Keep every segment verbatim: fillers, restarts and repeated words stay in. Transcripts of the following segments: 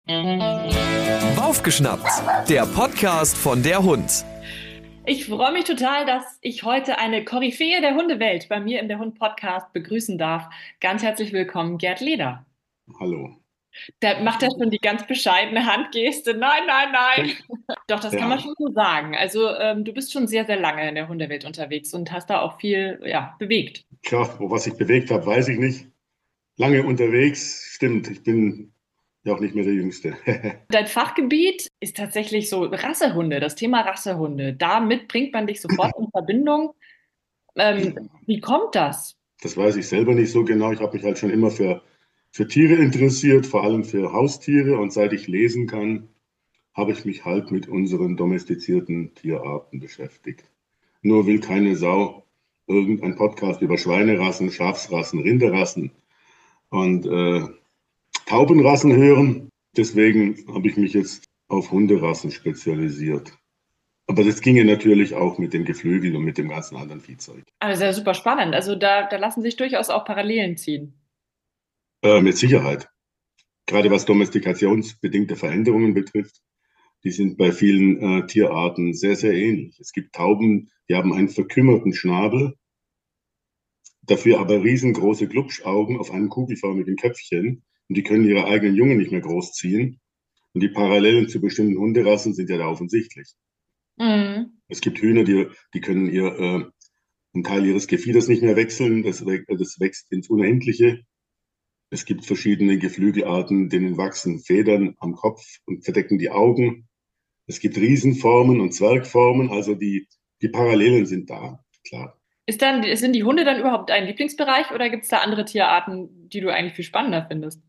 Aufgeschnappt, der Podcast von der Hund. Ich freue mich total, dass ich heute eine Koryphäe der Hundewelt bei mir in der Hund-Podcast begrüßen darf. Ganz herzlich willkommen, Gerd Leder. Hallo. Da macht er schon die ganz bescheidene Handgeste. Nein, nein, nein. Doch, das Ja. kann man schon so sagen. Also ähm, du bist schon sehr, sehr lange in der Hundewelt unterwegs und hast da auch viel ja, bewegt. Tja, wo was ich bewegt habe, weiß ich nicht. Lange unterwegs, stimmt. Ich bin ja auch nicht mehr der Jüngste. Dein Fachgebiet ist tatsächlich so Rassehunde, das Thema Rassehunde. Damit bringt man dich sofort in Verbindung. Ähm, wie kommt das? Das weiß ich selber nicht so genau. Ich habe mich halt schon immer für, für Tiere interessiert, vor allem für Haustiere. Und seit ich lesen kann, habe ich mich halt mit unseren domestizierten Tierarten beschäftigt. Nur will keine Sau irgendein Podcast über Schweinerassen, Schafsrassen, Rinderrassen und äh, Taubenrassen hören. Deswegen habe ich mich jetzt auf Hunderassen spezialisiert. Aber das ginge natürlich auch mit dem Geflügel und mit dem ganzen anderen Viehzeug. Aber das ist ja super spannend. Also da, da lassen sich durchaus auch Parallelen ziehen. Äh, mit Sicherheit. Gerade was domestikationsbedingte Veränderungen betrifft, die sind bei vielen äh, Tierarten sehr, sehr ähnlich. Es gibt Tauben, die haben einen verkümmerten Schnabel, dafür aber riesengroße Glubschaugen auf einem kugelförmigen Köpfchen. Und die können ihre eigenen Jungen nicht mehr großziehen. Und die Parallelen zu bestimmten Hunderassen sind ja da offensichtlich. Mhm. Es gibt Hühner, die, die können ihr, äh, einen Teil ihres Gefieders nicht mehr wechseln. Das, das wächst ins Unendliche. Es gibt verschiedene Geflügelarten, denen wachsen Federn am Kopf und verdecken die Augen. Es gibt Riesenformen und Zwergformen. Also die, die Parallelen sind da, klar. Ist dann, sind die Hunde dann überhaupt dein Lieblingsbereich oder gibt es da andere Tierarten, die du eigentlich viel spannender findest?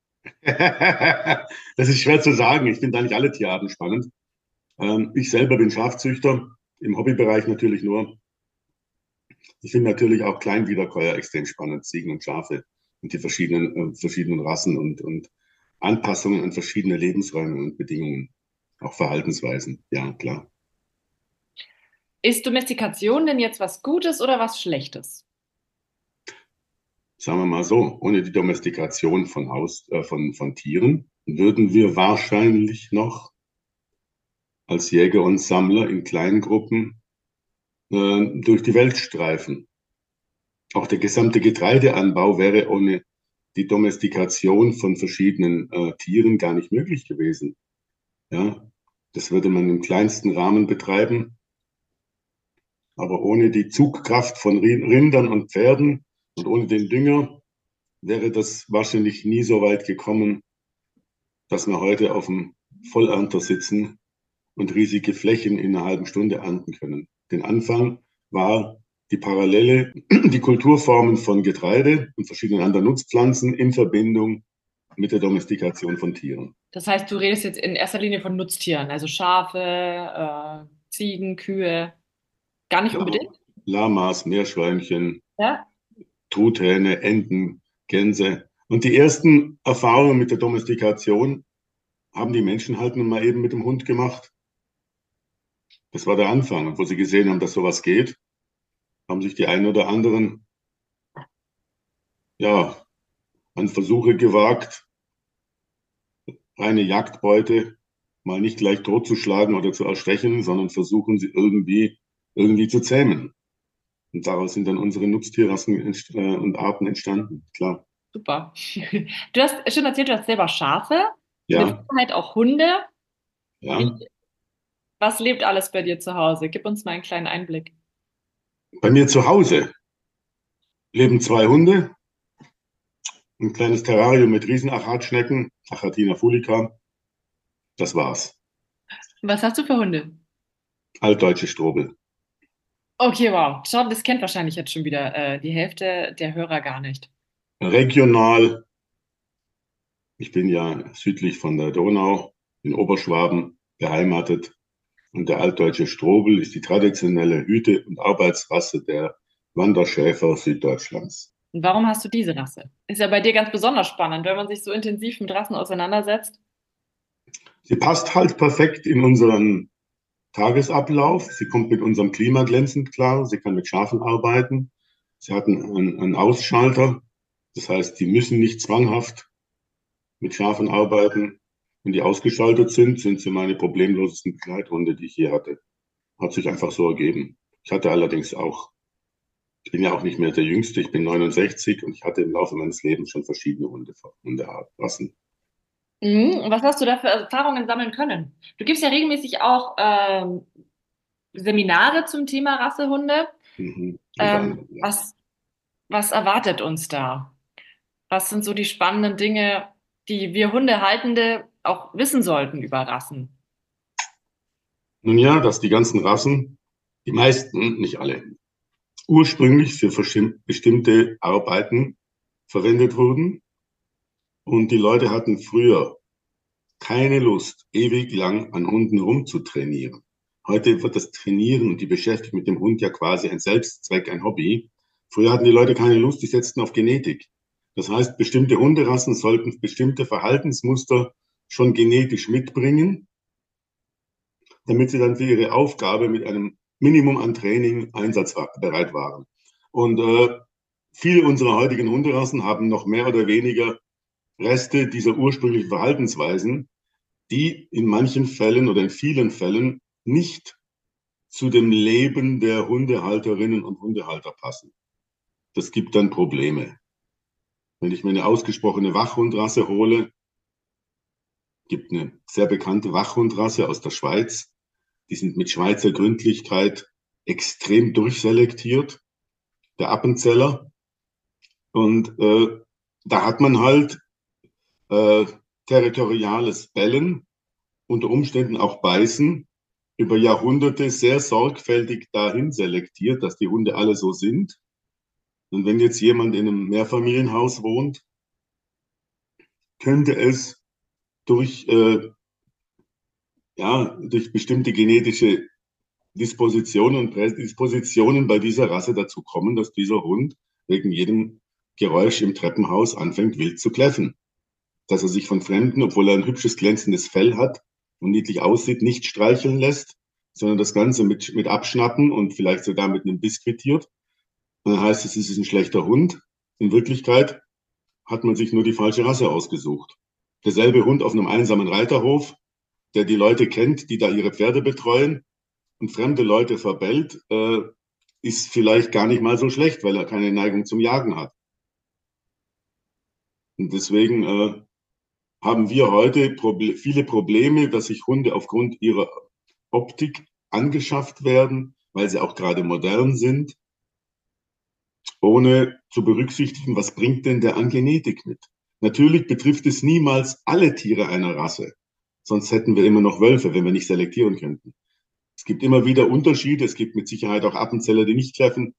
Das ist schwer zu sagen. Ich finde eigentlich alle Tierarten spannend. Ähm, ich selber bin Schafzüchter, im Hobbybereich natürlich nur. Ich finde natürlich auch Kleinwiederkäuer extrem spannend, Ziegen und Schafe und die verschiedenen, äh, verschiedenen Rassen und, und Anpassungen an verschiedene Lebensräume und Bedingungen, auch Verhaltensweisen. Ja, klar. Ist Domestikation denn jetzt was Gutes oder was Schlechtes? Sagen wir mal so, ohne die Domestikation von, Haus, äh, von, von Tieren würden wir wahrscheinlich noch als Jäger und Sammler in kleinen Gruppen äh, durch die Welt streifen. Auch der gesamte Getreideanbau wäre ohne die Domestikation von verschiedenen äh, Tieren gar nicht möglich gewesen. Ja, das würde man im kleinsten Rahmen betreiben. Aber ohne die Zugkraft von Rindern und Pferden und ohne den Dünger wäre das wahrscheinlich nie so weit gekommen, dass wir heute auf dem Vollernter sitzen und riesige Flächen in einer halben Stunde ernten können. Den Anfang war die Parallele, die Kulturformen von Getreide und verschiedenen anderen Nutzpflanzen in Verbindung mit der Domestikation von Tieren. Das heißt, du redest jetzt in erster Linie von Nutztieren, also Schafe, äh, Ziegen, Kühe. Gar nicht unbedingt? Lamas, Meerschweinchen, Ja. Truthähne, Enten, Gänse. Und die ersten Erfahrungen mit der Domestikation haben die Menschen halt nun mal eben mit dem Hund gemacht. Das war der Anfang. Und wo sie gesehen haben, dass sowas geht, haben sich die einen oder anderen ja, an Versuche gewagt, eine Jagdbeute mal nicht gleich totzuschlagen oder zu erstechen, sondern versuchen sie irgendwie, irgendwie zu zähmen. Und daraus sind dann unsere Nutztierrassen äh, und Arten entstanden, klar. Super. Du hast schon erzählt, du hast selber Schafe, mit Ja, Sicherheit auch Hunde. ja. Was lebt alles bei dir zu Hause? Gib uns mal einen kleinen Einblick. Bei mir zu Hause leben zwei Hunde, ein kleines Terrarium mit Riesenachatschnecken, Achatina fulica. Das war's. Was hast du für Hunde? Altdeutsche Strobel. Okay, wow. Schau, das kennt wahrscheinlich jetzt schon wieder äh, die Hälfte der Hörer gar nicht. Regional. Ich bin ja südlich von der Donau in Oberschwaben beheimatet. Und der altdeutsche Strobel ist die traditionelle Hüte- und Arbeitsrasse der Wanderschäfer Süddeutschlands. Und warum hast du diese Rasse? Ist ja bei dir ganz besonders spannend, wenn man sich so intensiv mit Rassen auseinandersetzt. Sie passt halt perfekt in unseren Tagesablauf. Sie kommt mit unserem Klima glänzend klar. Sie kann mit Schafen arbeiten. Sie hat einen, einen Ausschalter. Das heißt, die müssen nicht zwanghaft mit Schafen arbeiten. Wenn die ausgeschaltet sind, sind sie meine problemlosesten Begleithunde, die ich je hatte. Hat sich einfach so ergeben. Ich hatte allerdings auch, ich bin ja auch nicht mehr der Jüngste, ich bin neunundsechzig und ich hatte im Laufe meines Lebens schon verschiedene Hunde, Hunderassen. Mhm. Und was hast du da für Erfahrungen sammeln können? Du gibst ja regelmäßig auch ähm, Seminare zum Thema Rassehunde. Mhm. Unter Ähm, anderem, ja. was, was erwartet uns da? Was sind so die spannenden Dinge, die wir Hundehaltende auch wissen sollten über Rassen? Nun ja, dass die ganzen Rassen, die meisten, nicht alle, ursprünglich für bestimmte Arbeiten verwendet wurden. Und die Leute hatten früher keine Lust, ewig lang an Hunden rumzutrainieren. Heute wird das Trainieren und die Beschäftigung mit dem Hund ja quasi ein Selbstzweck, ein Hobby. Früher hatten die Leute keine Lust, die setzten auf Genetik. Das heißt, bestimmte Hunderassen sollten bestimmte Verhaltensmuster schon genetisch mitbringen, damit sie dann für ihre Aufgabe mit einem Minimum an Training einsatzbereit waren. Und äh, viele unserer heutigen Hunderassen haben noch mehr oder weniger Reste dieser ursprünglichen Verhaltensweisen, die in manchen Fällen oder in vielen Fällen nicht zu dem Leben der Hundehalterinnen und Hundehalter passen. Das gibt dann Probleme. Wenn ich mir eine ausgesprochene Wachhundrasse hole, gibt eine sehr bekannte Wachhundrasse aus der Schweiz, die sind mit Schweizer Gründlichkeit extrem durchselektiert, der Appenzeller. Und äh, da hat man halt äh, territoriales Bellen, unter Umständen auch Beißen, über Jahrhunderte sehr sorgfältig dahin selektiert, dass die Hunde alle so sind. Und wenn jetzt jemand in einem Mehrfamilienhaus wohnt, könnte es durch, äh, ja, durch bestimmte genetische Dispositionen und Prädispositionen bei dieser Rasse dazu kommen, dass dieser Hund wegen jedem Geräusch im Treppenhaus anfängt, wild zu kläffen. Dass er sich von Fremden, obwohl er ein hübsches, glänzendes Fell hat und niedlich aussieht, nicht streicheln lässt, sondern das Ganze mit, mit Abschnappen und vielleicht sogar mit einem Biss quittiert. Und dann heißt es, es ist ein schlechter Hund. In Wirklichkeit hat man sich nur die falsche Rasse ausgesucht. Derselbe Hund auf einem einsamen Reiterhof, der die Leute kennt, die da ihre Pferde betreuen und fremde Leute verbellt, äh, ist vielleicht gar nicht mal so schlecht, weil er keine Neigung zum Jagen hat. Und deswegen äh, haben wir heute Proble viele Probleme, dass sich Hunde aufgrund ihrer Optik angeschafft werden, weil sie auch gerade modern sind, ohne zu berücksichtigen, was bringt denn der an Genetik mit. Natürlich betrifft es niemals alle Tiere einer Rasse, sonst hätten wir immer noch Wölfe, wenn wir nicht selektieren könnten. Es gibt immer wieder Unterschiede, es gibt mit Sicherheit auch Appenzeller, die nicht kläffen.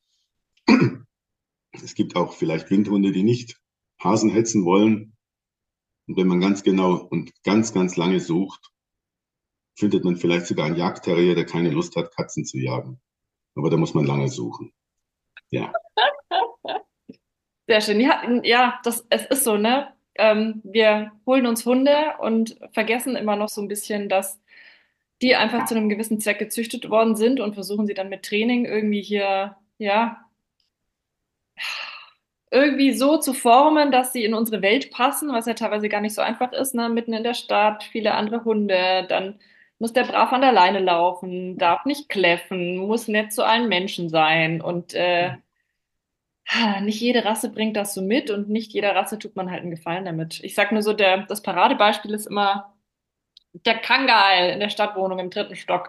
Es gibt auch vielleicht Windhunde, die nicht Hasen hetzen wollen. Und wenn man ganz genau und ganz, ganz lange sucht, findet man vielleicht sogar einen Jagdterrier, der keine Lust hat, Katzen zu jagen. Aber da muss man lange suchen. Ja. Sehr schön. Ja, ja, das, es ist so, ne? Ähm, wir holen uns Hunde und vergessen immer noch so ein bisschen, dass die einfach zu einem gewissen Zweck gezüchtet worden sind und versuchen sie dann mit Training irgendwie hier, ja, irgendwie so zu formen, dass sie in unsere Welt passen, was ja teilweise gar nicht so einfach ist, ne? Mitten in der Stadt, viele andere Hunde, dann muss der brav an der Leine laufen, darf nicht kläffen, muss nett zu allen Menschen sein und äh, nicht jede Rasse bringt das so mit und nicht jeder Rasse tut man halt einen Gefallen damit. Ich sag nur so, der, das Paradebeispiel ist immer der Kangal in der Stadtwohnung im dritten Stock.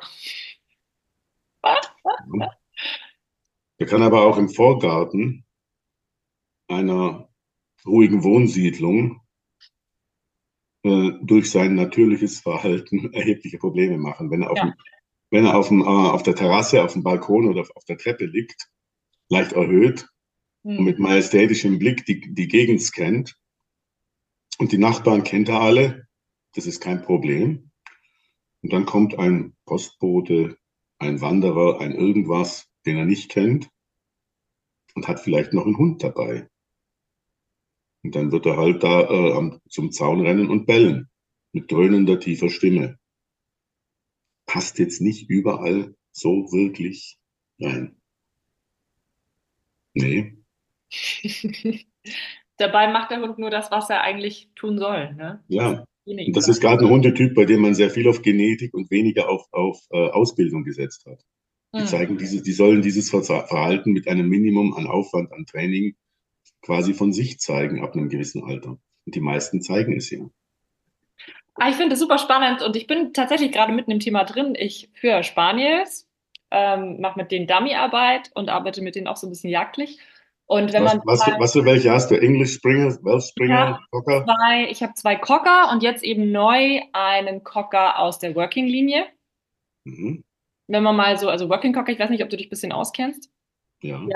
Der kann aber auch im Vorgarten einer ruhigen Wohnsiedlung äh, durch sein natürliches Verhalten erhebliche Probleme machen. Wenn er auf, Ja. dem, wenn er auf, dem, äh, auf der Terrasse, auf dem Balkon oder auf der Treppe liegt, leicht erhöht und Hm. mit majestätischem Blick die, die Gegend scannt und die Nachbarn kennt er alle, das ist kein Problem. Und dann kommt ein Postbote, ein Wanderer, ein irgendwas, den er nicht kennt und hat vielleicht noch einen Hund dabei. Und dann wird er halt da äh, am, zum Zaun rennen und bellen mit dröhnender, tiefer Stimme. Passt jetzt nicht überall so wirklich rein. Nee, Dabei macht der Hund nur das, was er eigentlich tun soll, ne? ja. Und das ist gerade ein Hundetyp, bei dem man sehr viel auf Genetik und weniger auf, auf äh, Ausbildung gesetzt hat. Die Mhm. zeigen dieses, die sollen dieses Verhalten mit einem Minimum an Aufwand, an Training quasi von sich zeigen ab einem gewissen Alter. Und die meisten zeigen es ja. Ah, ich finde es super spannend und ich bin tatsächlich gerade mitten im Thema drin. Ich führe Spaniels, ähm, mache mit denen Dummyarbeit und arbeite mit denen auch so ein bisschen jagdlich. Und wenn Was, man was, für- was für welche hast du? English Springer, Welsh Ich habe Springer, Cocker? zwei, ich habe zwei Cocker und jetzt eben neu einen Cocker aus der Working-Linie. Mhm. Wenn man mal so, also Working Cocker, ich weiß nicht, ob du dich ein bisschen auskennst. Ja, Ja.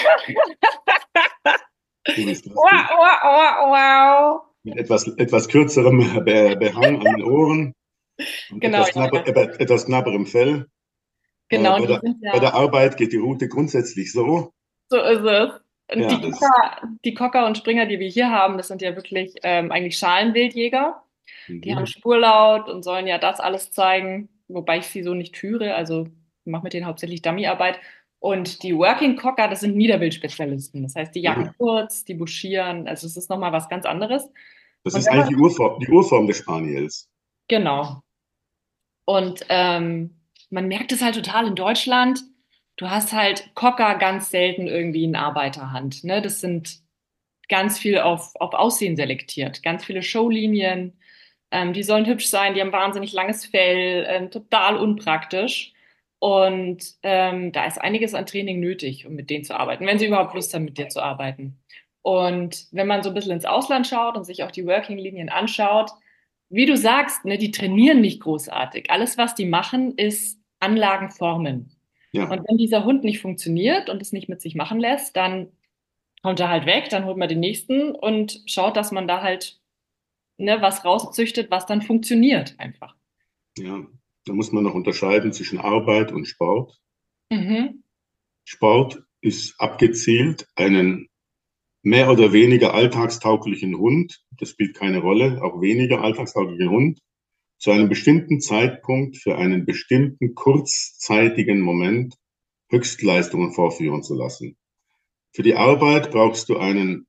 du bist Wow, lustig. wow, wow, wow. Mit etwas, etwas kürzerem Be Behang an den Ohren und Genau, etwas, ja, knapper, ja. äh, etwas knapperem Fell. Äh, Genau, bei die der, sind bei ja, der Arbeit geht die Route grundsätzlich so. so ist es. Und Ja, die das. Cocker, die Cocker und Springer, die wir hier haben, das sind ja wirklich ähm, eigentlich Schalenwildjäger. Die haben Mhm. Spurlaut und sollen ja das alles zeigen, wobei ich sie so nicht führe. Also ich mache mit denen hauptsächlich Dummyarbeit. Und die Working Cocker, das sind Niederwildspezialisten. Das heißt, die jagen Ja, kurz, die buschieren. Also es ist nochmal was ganz anderes. das Und ist wenn eigentlich man, die Urform, die Urform des Spaniels. genau. Und ähm, man merkt es halt total in Deutschland. Du hast halt Cocker ganz selten irgendwie in Arbeiterhand. Ne? Das sind ganz viel auf, auf Aussehen selektiert, ganz viele Showlinien. Ähm, die sollen hübsch sein, die haben wahnsinnig langes Fell, ähm, total unpraktisch. Und ähm, da ist einiges an Training nötig, um mit denen zu arbeiten, wenn sie überhaupt Lust haben, mit dir zu arbeiten. Und wenn man so ein bisschen ins Ausland schaut und sich auch die Working-Linien anschaut, wie du sagst, ne, die trainieren nicht großartig. Alles, was die machen, ist Anlagen formen. Ja, Und wenn dieser Hund nicht funktioniert und es nicht mit sich machen lässt, dann kommt er halt weg, dann holt man den nächsten und schaut, dass man da halt ne, was rauszüchtet, was dann funktioniert einfach. ja. Da muss man noch unterscheiden zwischen Arbeit und Sport. Mhm. Sport ist abgezielt, einen mehr oder weniger alltagstauglichen Hund, das spielt keine Rolle, auch weniger alltagstauglichen Hund, zu einem bestimmten Zeitpunkt für einen bestimmten kurzzeitigen Moment Höchstleistungen vorführen zu lassen. Für die Arbeit brauchst du einen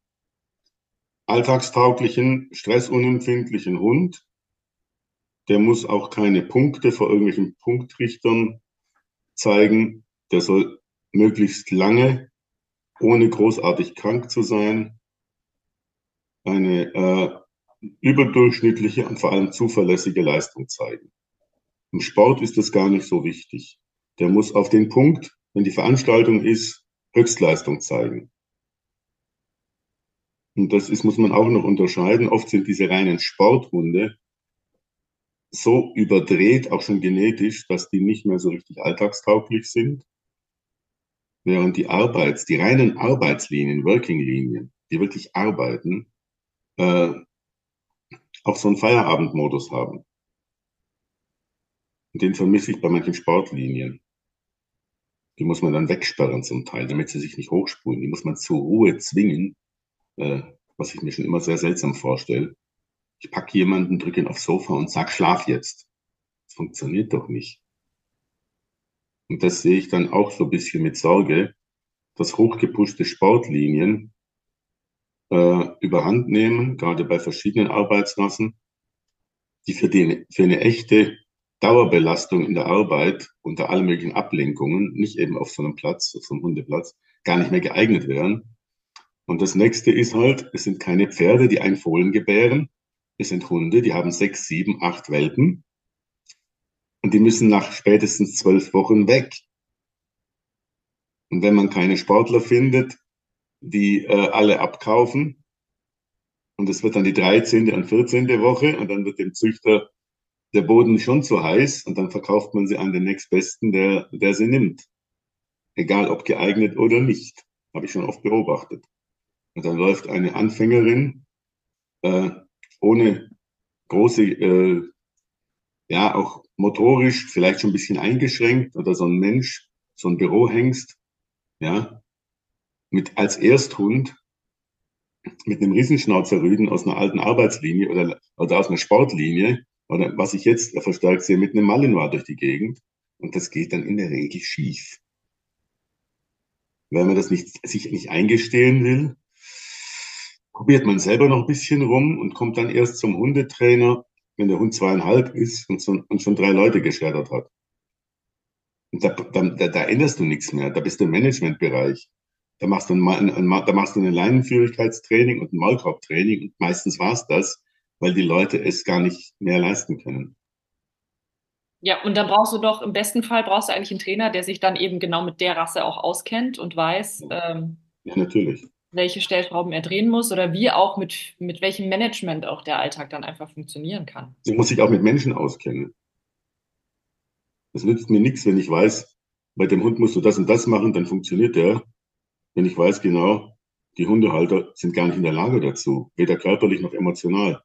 alltagstauglichen, stressunempfindlichen Hund. Der muss auch keine Punkte vor irgendwelchen Punktrichtern zeigen. Der soll möglichst lange, ohne großartig krank zu sein, eine äh, überdurchschnittliche und vor allem zuverlässige Leistung zeigen. Im Sport ist das gar nicht so wichtig. Der muss auf den Punkt, wenn die Veranstaltung ist, Höchstleistung zeigen. Und das ist, muss man auch noch unterscheiden. Oft sind diese reinen Sporthunde so überdreht, auch schon genetisch, dass die nicht mehr so richtig alltagstauglich sind. Während die Arbeits, die reinen Arbeitslinien, Working-Linien, die wirklich arbeiten, äh, auch so einen Feierabendmodus haben. Und den vermisse ich bei manchen Sportlinien. Die muss man dann wegsperren zum Teil, damit sie sich nicht hochspulen. Die muss man zur Ruhe zwingen, äh, was ich mir schon immer sehr seltsam vorstelle. Ich packe jemanden, drücke ihn aufs Sofa und sag, schlaf jetzt. Das funktioniert doch nicht. Und das sehe ich dann auch so ein bisschen mit Sorge, dass hochgepushte Sportlinien äh, überhand nehmen, gerade bei verschiedenen Arbeitsrassen, die für, die für eine echte Dauerbelastung in der Arbeit unter allen möglichen Ablenkungen, nicht eben auf so einem Platz, auf so einem Hundeplatz, gar nicht mehr geeignet wären. Und das nächste ist halt, es sind keine Pferde, die ein Fohlen gebären. Es sind Hunde, die haben sechs, sieben, acht Welpen und die müssen nach spätestens zwölf Wochen weg. Und wenn man keine Sportler findet, die äh, alle abkaufen, und es wird dann die dreizehnte und vierzehnte Woche und dann wird dem Züchter der Boden schon zu heiß und dann verkauft man sie an den nächstbesten, der, der sie nimmt. Egal ob geeignet oder nicht. Habe ich schon oft beobachtet. Und dann läuft eine Anfängerin äh, ohne große, äh, ja, auch motorisch vielleicht schon ein bisschen eingeschränkt oder so ein Mensch, so ein Bürohengst, ja, mit als Ersthund mit einem Riesenschnauzerrüden aus einer alten Arbeitslinie oder, oder aus einer Sportlinie oder was ich jetzt verstärkt sehe, mit einem Malinois durch die Gegend. Und das geht dann in der Regel schief. Wenn man das nicht, sich nicht eingestehen will, probiert man selber noch ein bisschen rum und kommt dann erst zum Hundetrainer, wenn der Hund zweieinhalb ist und, so, und schon drei Leute geschreddert hat. Und da, da, da änderst du nichts mehr. Da bist du im Managementbereich. Da machst du ein, ein, ein, da machst du ein Leinenführigkeitstraining und ein Maulkorbtraining und meistens war es das, weil die Leute es gar nicht mehr leisten können. Ja, und dann brauchst du doch, im besten Fall brauchst du eigentlich einen Trainer, der sich dann eben genau mit der Rasse auch auskennt und weiß, ähm, Ja, natürlich. welche Stellschrauben er drehen muss oder wie auch mit, mit welchem Management auch der Alltag dann einfach funktionieren kann. Sie muss sich auch mit Menschen auskennen. Es nützt mir nichts, wenn ich weiß, bei dem Hund musst du das und das machen, dann funktioniert der. Wenn ich weiß genau, die Hundehalter sind gar nicht in der Lage dazu, weder körperlich noch emotional.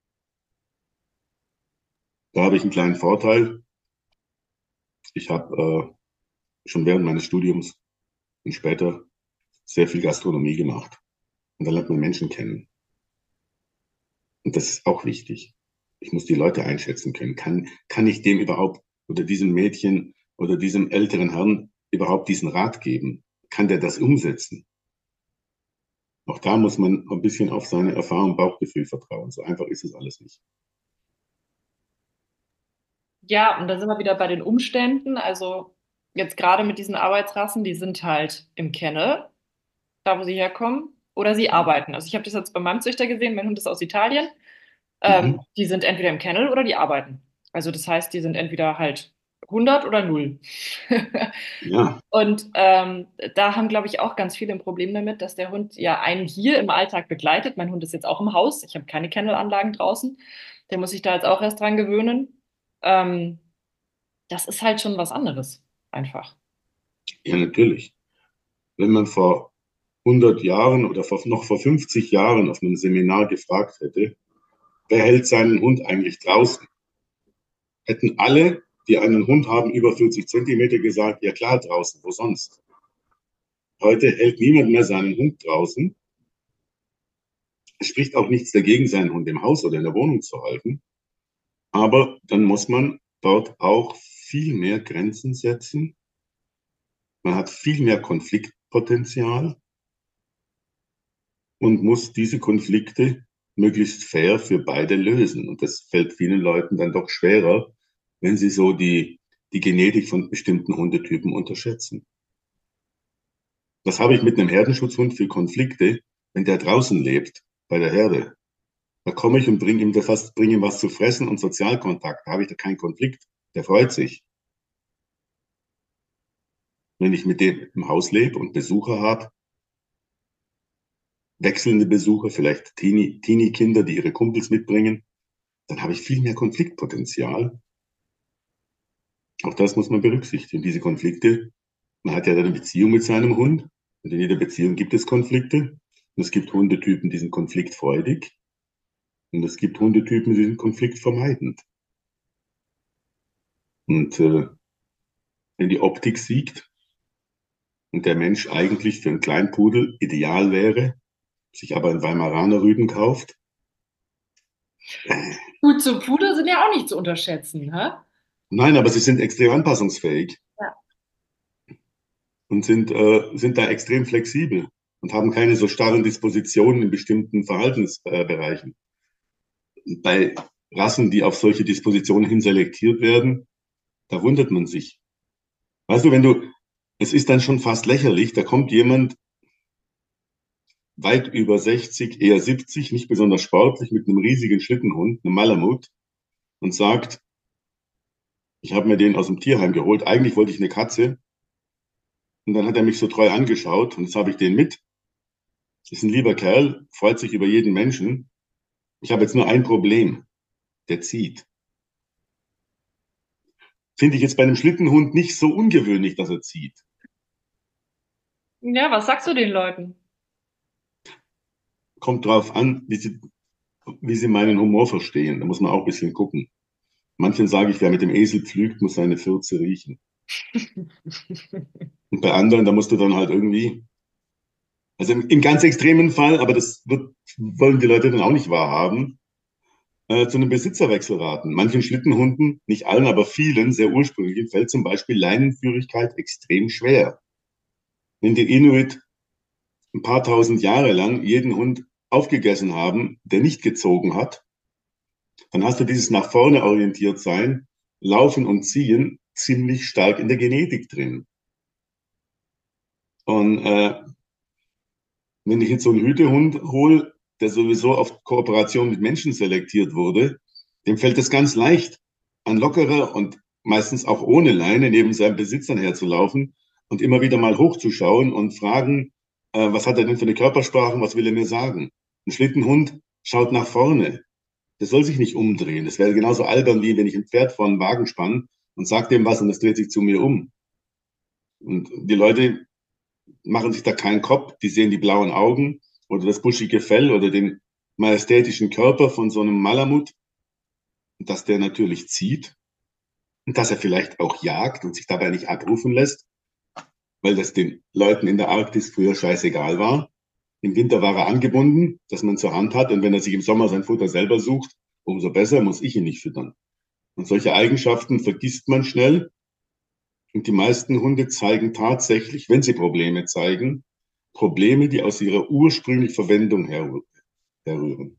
Da habe ich einen kleinen Vorteil. Ich habe äh, schon während meines Studiums und später sehr viel Gastronomie gemacht. Und da lernt man Menschen kennen. Und das ist auch wichtig. Ich muss die Leute einschätzen können. Kann, kann ich dem überhaupt oder diesem Mädchen oder diesem älteren Herrn überhaupt diesen Rat geben? Kann der das umsetzen? Auch da muss man ein bisschen auf seine Erfahrung, Bauchgefühl vertrauen. So einfach ist es alles nicht. Ja, und da sind wir wieder bei den Umständen. Also jetzt gerade mit diesen Arbeitsrassen, die sind halt im Kennel, da wo sie herkommen, oder sie arbeiten. Also ich habe das jetzt bei meinem Züchter gesehen, mein Hund ist aus Italien. Ähm, Mhm. die sind entweder im Kennel oder die arbeiten. Also das heißt, die sind entweder halt hundert oder null. Ja, Und ähm, da haben, glaube ich, auch ganz viele ein Problem damit, dass der Hund ja einen hier im Alltag begleitet. Mein Hund ist jetzt auch im Haus. Ich habe keine Kennelanlagen draußen. Der muss sich da jetzt auch erst dran gewöhnen. Ähm, das ist halt schon was anderes, einfach. ja, natürlich. Wenn man vor hundert Jahren oder vor, noch vor fünfzig Jahren auf einem Seminar gefragt hätte, wer hält seinen Hund eigentlich draußen, hätten alle, die einen Hund haben, über vierzig Zentimeter gesagt, ja klar, draußen, wo sonst? Heute hält niemand mehr seinen Hund draußen. Es spricht auch nichts dagegen, seinen Hund im Haus oder in der Wohnung zu halten. Aber dann muss man dort auch viel mehr Grenzen setzen. Man hat viel mehr Konfliktpotenzial und muss diese Konflikte möglichst fair für beide lösen. Und das fällt vielen Leuten dann doch schwerer, wenn sie so die, die Genetik von bestimmten Hundetypen unterschätzen. Was habe ich mit einem Herdenschutzhund für Konflikte, wenn der draußen lebt, bei der Herde? Da komme ich und bringe ihm, fast, bringe ihm was zu fressen und Sozialkontakt. Da habe ich da keinen Konflikt. Der freut sich. Wenn ich mit dem im Haus lebe und Besucher habe, wechselnde Besucher, vielleicht Teenie, Teenie-Kinder, die ihre Kumpels mitbringen, dann habe ich viel mehr Konfliktpotenzial. Auch das muss man berücksichtigen. Diese Konflikte, man hat ja eine Beziehung mit seinem Hund und in jeder Beziehung gibt es Konflikte. Und es gibt Hundetypen, die sind konfliktfreudig und es gibt Hundetypen, die sind konfliktvermeidend. Und äh, wenn die Optik siegt und der Mensch eigentlich für einen Kleinpudel ideal wäre, sich aber einen Weimaraner Rüden kauft, äh, Gut, so Pudel sind ja auch nicht zu unterschätzen, hä? nein, aber sie sind extrem anpassungsfähig Ja. und sind, äh, sind da extrem flexibel und haben keine so starren Dispositionen in bestimmten Verhaltensbereichen. Bei Rassen, die auf solche Dispositionen hin selektiert werden, da wundert man sich. Weißt du, wenn du, es ist dann schon fast lächerlich, da kommt jemand weit über sechzig, eher siebzig, nicht besonders sportlich, mit einem riesigen Schlittenhund, einem Malamut, und sagt, ich habe mir den aus dem Tierheim geholt, eigentlich wollte ich eine Katze, und dann hat er mich so treu angeschaut, und jetzt habe ich den mit. Ist ein lieber Kerl, freut sich über jeden Menschen. Ich habe jetzt nur ein Problem, der zieht. Finde ich jetzt bei einem Schlittenhund nicht so ungewöhnlich, dass er zieht. Ja, was sagst du den Leuten? Kommt drauf an, wie sie, wie sie meinen Humor verstehen. Da muss man auch ein bisschen gucken. Manchen sage ich, wer mit dem Esel pflügt, muss seine Fürze riechen. Und bei anderen, da musst du dann halt irgendwie, also im, im ganz extremen Fall, aber das wird, wollen die Leute dann auch nicht wahrhaben, äh, zu einem Besitzerwechsel raten. Manchen Schlittenhunden, nicht allen, aber vielen, sehr ursprünglichen, fällt zum Beispiel Leinenführigkeit extrem schwer. Wenn die Inuit ein paar tausend Jahre lang jeden Hund aufgegessen haben, der nicht gezogen hat, dann hast du dieses nach vorne orientiert sein, Laufen und Ziehen ziemlich stark in der Genetik drin. Und äh, wenn ich jetzt so einen Hütehund hole, der sowieso auf Kooperation mit Menschen selektiert wurde, dem fällt es ganz leicht, an lockerer und meistens auch ohne Leine neben seinen Besitzern herzulaufen und immer wieder mal hochzuschauen und fragen, äh, was hat er denn für eine Körpersprache, was will er mir sagen? Ein Schlittenhund schaut nach vorne. Der soll sich nicht umdrehen. Das wäre genauso albern, wie wenn ich ein Pferd vor einen Wagen spanne und sage dem was und es dreht sich zu mir um. Und die Leute machen sich da keinen Kopf. Die sehen die blauen Augen oder das buschige Fell oder den majestätischen Körper von so einem Malamut, dass der natürlich zieht und dass er vielleicht auch jagt und sich dabei nicht abrufen lässt, weil das den Leuten in der Arktis früher scheißegal war. Im Winter war er angebunden, dass man zur Hand hat, und wenn er sich im Sommer sein Futter selber sucht, umso besser, muss ich ihn nicht füttern. Und solche Eigenschaften vergisst man schnell. Und die meisten Hunde zeigen tatsächlich, wenn sie Probleme zeigen, Probleme, die aus ihrer ursprünglichen Verwendung herrühren.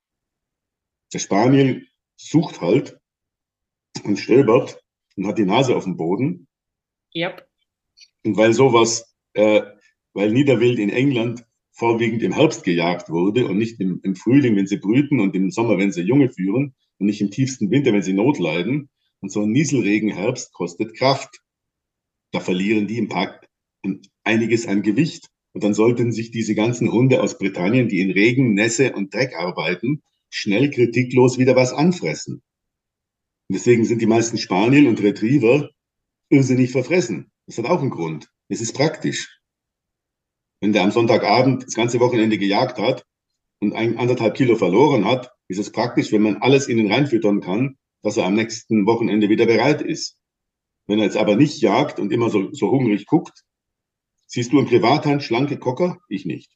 Der Spaniel sucht halt und stöbert und hat die Nase auf dem Boden. Yep. Und weil sowas, äh, weil Niederwild in England vorwiegend im Herbst gejagt wurde und nicht im, im Frühling, wenn sie brüten, und im Sommer, wenn sie Junge führen, und nicht im tiefsten Winter, wenn sie Not leiden. Und so ein Nieselregenherbst kostet Kraft. Da verlieren die im Park einiges an Gewicht. Und dann sollten sich diese ganzen Hunde aus Britannien, die in Regen, Nässe und Dreck arbeiten, schnell kritiklos wieder was anfressen. Und deswegen sind die meisten Spaniel und Retriever irrsinnig verfressen. Das hat auch einen Grund. Es ist praktisch. Wenn der am Sonntagabend das ganze Wochenende gejagt hat und ein, anderthalb Kilo verloren hat, ist es praktisch, wenn man alles in ihn reinfüttern kann, dass er am nächsten Wochenende wieder bereit ist. Wenn er jetzt aber nicht jagt und immer so, so hungrig guckt, siehst du im Privathand schlanke Cocker? Ich nicht.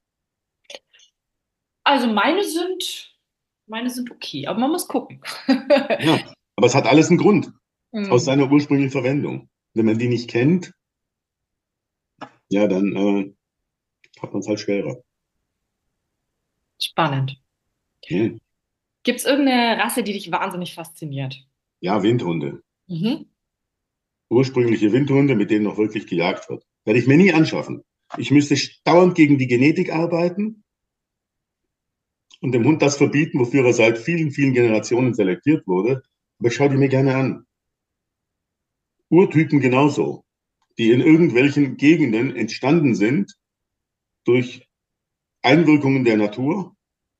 Also meine sind, meine sind okay, aber man muss gucken. Ja, aber es hat alles einen Grund Hm. aus seiner ursprünglichen Verwendung. Wenn man die nicht kennt, ja, dann äh, hat man es halt schwerer. Spannend. Ja, Gibt es irgendeine Rasse, die dich wahnsinnig fasziniert? ja, Windhunde. Mhm. Ursprüngliche Windhunde, mit denen noch wirklich gejagt wird. Werde ich mir nie anschaffen. Ich müsste dauernd gegen die Genetik arbeiten und dem Hund das verbieten, wofür er seit vielen, vielen Generationen selektiert wurde. Aber ich schaue die mir gerne an. Urtypen genauso, die in irgendwelchen Gegenden entstanden sind durch Einwirkungen der Natur.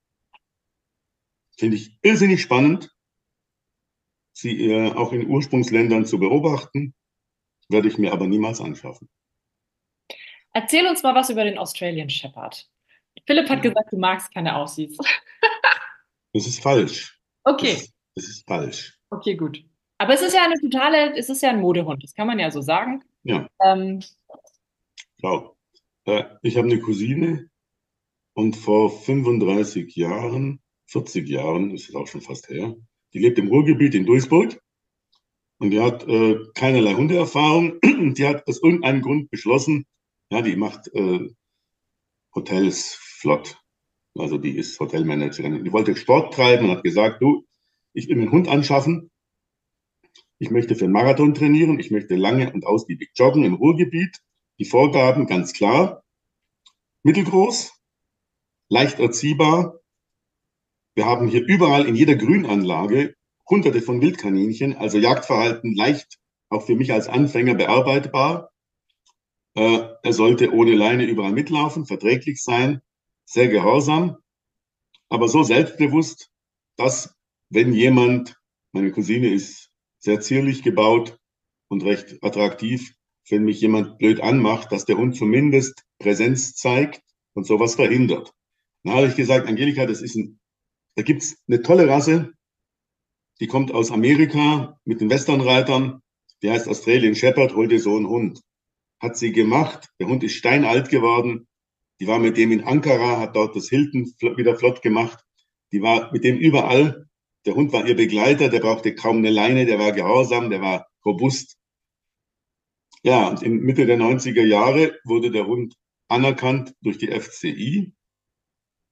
Finde ich irrsinnig spannend, sie äh, auch in Ursprungsländern zu beobachten, werde ich mir aber niemals anschaffen. Erzähl uns mal was über den Australian Shepherd. Philipp hat Ja. gesagt, du magst keine Aussies. Das ist falsch. Okay, Das, das ist falsch. okay, gut. Aber es ist ja eine totale, es ist ja ein Modehund, das kann man ja so sagen. Ja, Ähm, schau. Äh, ich habe eine Cousine und vor fünfunddreißig Jahren, vierzig Jahren, ist es auch schon fast her, die lebt im Ruhrgebiet in Duisburg und die hat äh, keinerlei Hundeerfahrung. Die hat aus irgendeinem Grund beschlossen, ja, die macht äh, Hotels flott. Also die ist Hotelmanagerin. Die wollte Sport treiben und hat gesagt, du, ich will mir einen Hund anschaffen. Ich möchte für einen Marathon trainieren. Ich möchte lange und ausgiebig joggen im Ruhrgebiet. Die Vorgaben ganz klar. Mittelgroß, leicht erziehbar. Wir haben hier überall in jeder Grünanlage hunderte von Wildkaninchen, also Jagdverhalten leicht, auch für mich als Anfänger bearbeitbar. Äh, er sollte ohne Leine überall mitlaufen, verträglich sein, sehr gehorsam, aber so selbstbewusst, dass, wenn jemand, meine Cousine ist sehr zierlich gebaut und recht attraktiv, wenn mich jemand blöd anmacht, dass der Hund zumindest Präsenz zeigt und sowas verhindert. Dann habe ich gesagt, Angelika, das ist ein, da gibt's eine tolle Rasse, die kommt aus Amerika mit den Westernreitern, die heißt Australian Shepherd, hol dir so einen Hund. Hat sie gemacht, der Hund ist steinalt geworden, die war mit dem in Ankara, hat dort das Hilton wieder flott gemacht, die war mit dem überall, der Hund war ihr Begleiter, der brauchte kaum eine Leine, der war gehorsam, der war robust. Ja, und in Mitte der neunziger Jahre wurde der Hund anerkannt durch die F C I.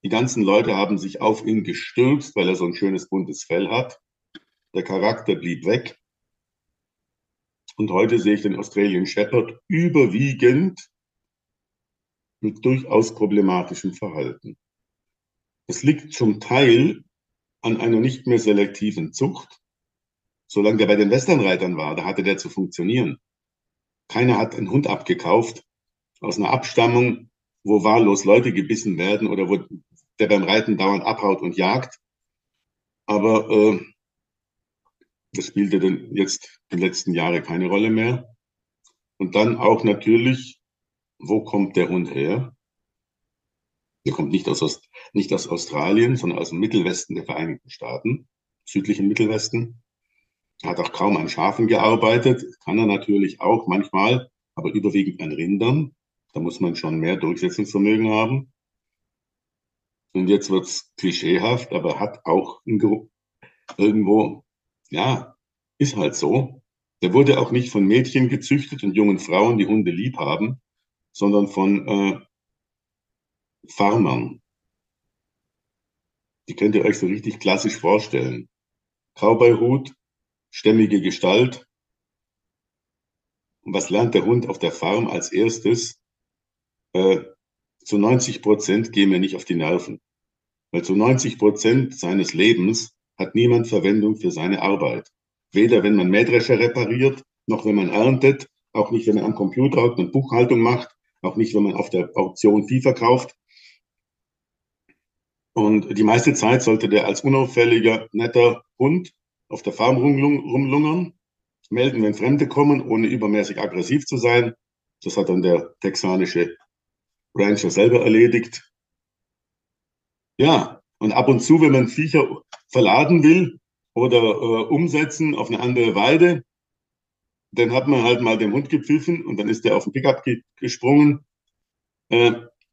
Die ganzen Leute haben sich auf ihn gestürzt, weil er so ein schönes buntes Fell hat. Der Charakter blieb weg. Und heute sehe ich den Australian Shepherd überwiegend mit durchaus problematischem Verhalten. Das liegt zum Teil an einer nicht mehr selektiven Zucht. Solange der bei den Westernreitern war, da hatte der zu funktionieren. Keiner hat einen Hund abgekauft aus einer Abstammung, wo wahllos Leute gebissen werden oder wo der beim Reiten dauernd abhaut und jagt. Aber äh, das spielte dann jetzt in den letzten Jahren keine Rolle mehr. Und dann auch natürlich, wo kommt der Hund her? Der kommt nicht aus, Ost nicht aus Australien, sondern aus dem Mittelwesten der Vereinigten Staaten, südlichen Mittelwesten. Er hat auch kaum an Schafen gearbeitet, kann er natürlich auch manchmal, aber überwiegend an Rindern. Da muss man schon mehr Durchsetzungsvermögen haben. Und jetzt wird's klischeehaft, aber hat auch irgendwo, ja, ist halt so. Der wurde auch nicht von Mädchen gezüchtet und jungen Frauen, die Hunde lieb haben, sondern von äh, Farmern. Die könnt ihr euch so richtig klassisch vorstellen. Cowboy-Hut, stämmige Gestalt. Und was lernt der Hund auf der Farm als erstes? Äh, zu neunzig Prozent gehen mir nicht auf die Nerven. Weil zu neunzig Prozent seines Lebens hat niemand Verwendung für seine Arbeit. Weder wenn man Mähdrescher repariert, noch wenn man erntet, auch nicht, wenn man am Computer hockt und Buchhaltung macht, auch nicht, wenn man auf der Auktion Vieh verkauft. Und die meiste Zeit sollte der als unauffälliger, netter Hund auf der Farm rumlungern, melden, wenn Fremde kommen, ohne übermäßig aggressiv zu sein. Das hat dann der texanische Rancher selber erledigt. Ja, und ab und zu, wenn man Viecher verladen will oder äh, umsetzen auf eine andere Weide, dann hat man halt mal den Hund gepfiffen und dann ist der auf den Pickup ge gesprungen. Äh,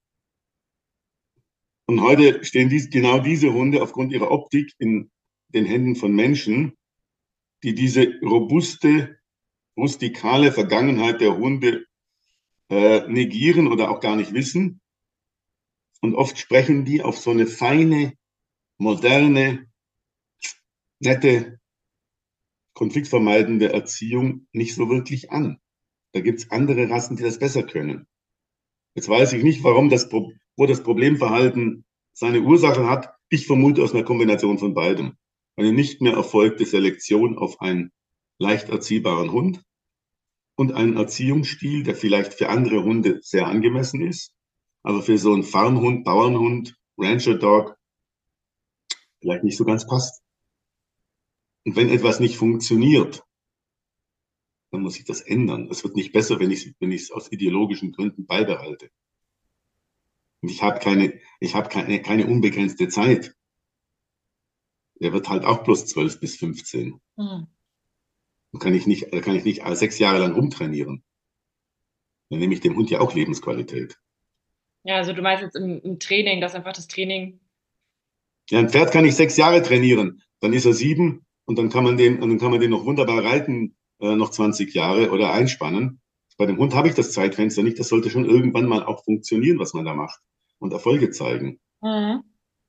und heute stehen dies, genau diese Hunde aufgrund ihrer Optik in den Händen von Menschen, die diese robuste, rustikale Vergangenheit der Hunde äh, negieren oder auch gar nicht wissen. Und oft sprechen die auf so eine feine, moderne, nette, konfliktvermeidende Erziehung nicht so wirklich an. Da gibt's andere Rassen, die das besser können. Jetzt weiß ich nicht, warum das, wo das Problemverhalten seine Ursache hat. Ich vermute aus einer Kombination von beidem. Eine nicht mehr erfolgte Selektion auf einen leicht erziehbaren Hund und einen Erziehungsstil, der vielleicht für andere Hunde sehr angemessen ist, aber für so einen Farmhund, Bauernhund, Rancher Dog vielleicht nicht so ganz passt. Und wenn etwas nicht funktioniert, dann muss ich das ändern. Es wird nicht besser, wenn ich es wenn ich es aus ideologischen Gründen beibehalte. Und ich habe keine, ich habe keine, keine unbegrenzte Zeit. Der wird halt auch bloß zwölf bis fünfzehn. Mhm. Da kann ich nicht, da kann ich nicht sechs Jahre lang rumtrainieren. Dann nehme ich dem Hund ja auch Lebensqualität. Ja, also du meinst jetzt im, im Training, dass einfach das Training. Ja, ein Pferd kann ich sechs Jahre trainieren. Dann ist er sieben und dann kann man den, und dann kann man den noch wunderbar reiten, äh, noch zwanzig Jahre oder einspannen. Bei dem Hund habe ich das Zeitfenster nicht. Das sollte schon irgendwann mal auch funktionieren, was man da macht und Erfolge zeigen. Mhm.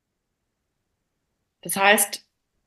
Das heißt,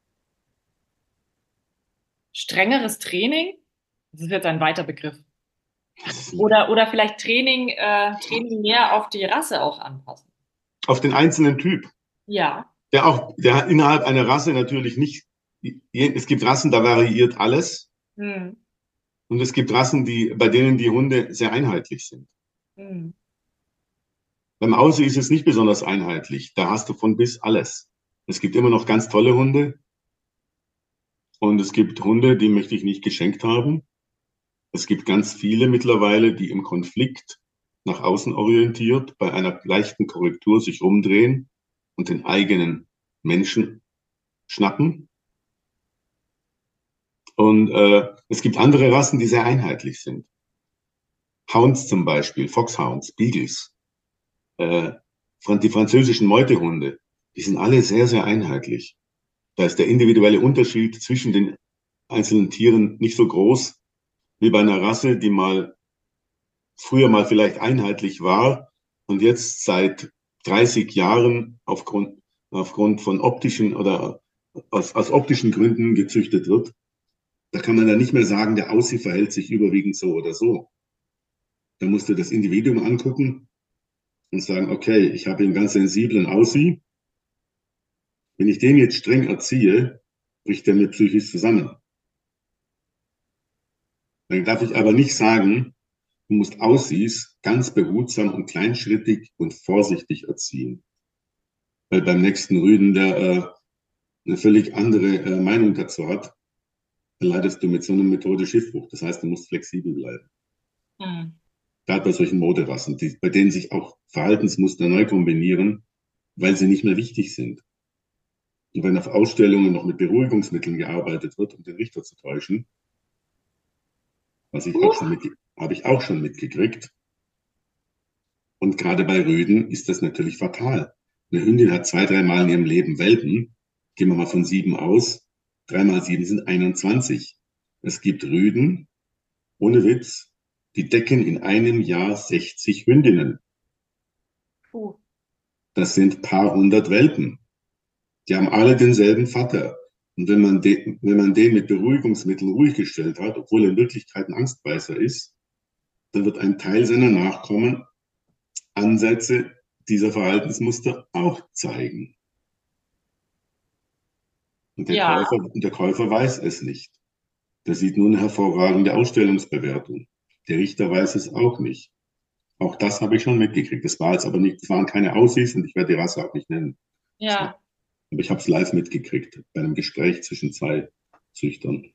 strengeres Training, das ist jetzt ein weiter Begriff. Oder, oder vielleicht Training, äh, Training mehr auf die Rasse auch anpassen. Auf den einzelnen Typ. Ja. Der auch, der innerhalb einer Rasse natürlich nicht, es gibt Rassen, da variiert alles. Hm. Und es gibt Rassen, die, bei denen die Hunde sehr einheitlich sind. Hm. Beim Aussie ist es nicht besonders einheitlich. Da hast du von bis alles. Es gibt immer noch ganz tolle Hunde. Und es gibt Hunde, die möchte ich nicht geschenkt haben. Es gibt ganz viele mittlerweile, die im Konflikt nach außen orientiert, bei einer leichten Korrektur sich rumdrehen und den eigenen Menschen schnappen. Und äh, es gibt andere Rassen, die sehr einheitlich sind. Hounds zum Beispiel, Foxhounds, Beagles, äh, die französischen Meutehunde, die sind alle sehr, sehr einheitlich. Da ist der individuelle Unterschied zwischen den einzelnen Tieren nicht so groß wie bei einer Rasse, die mal früher mal vielleicht einheitlich war und jetzt seit dreißig Jahren aufgrund, aufgrund von optischen oder aus, aus optischen Gründen gezüchtet wird, da kann man dann nicht mehr sagen, der Aussie verhält sich überwiegend so oder so. Da musst du das Individuum angucken und sagen, okay, ich habe einen ganz sensiblen Aussie. Wenn ich den jetzt streng erziehe, bricht der mir psychisch zusammen. Dann darf ich aber nicht sagen, du musst Aussies ganz behutsam und kleinschrittig und vorsichtig erziehen. Weil beim nächsten Rüden, der äh, eine völlig andere äh, Meinung dazu hat, dann leidest du mit so einer Methode Schiffbruch. Das heißt, du musst flexibel bleiben. Mhm. Gerade bei solchen Moderassen, die, bei denen sich auch Verhaltensmuster neu kombinieren, weil sie nicht mehr wichtig sind. Und wenn auf Ausstellungen noch mit Beruhigungsmitteln gearbeitet wird, um den Richter zu täuschen, was ich auch schon mit, habe ich auch schon mitgekriegt. Und gerade bei Rüden ist das natürlich fatal. Eine Hündin hat zwei, dreimal in ihrem Leben Welpen. Gehen wir mal von sieben aus. Drei mal sieben sind einundzwanzig. Es gibt Rüden, ohne Witz, die decken in einem Jahr sechzig Hündinnen. Puh. Das sind paar hundert Welpen. Die haben alle denselben Vater. Und wenn man, den, wenn man den mit Beruhigungsmitteln ruhig gestellt hat, obwohl er in Wirklichkeit ein Angstbeißer ist, dann wird ein Teil seiner Nachkommen Ansätze dieser Verhaltensmuster auch zeigen. Und der, Ja. Käufer, und der Käufer weiß es nicht. Der sieht nur eine hervorragende Ausstellungsbewertung. Der Richter weiß es auch nicht. Auch das habe ich schon mitgekriegt. Das war jetzt aber nicht, das waren keine Aussies und ich werde die Rasse auch nicht nennen. Ja. Aber ich habe es live mitgekriegt bei einem Gespräch zwischen zwei Züchtern.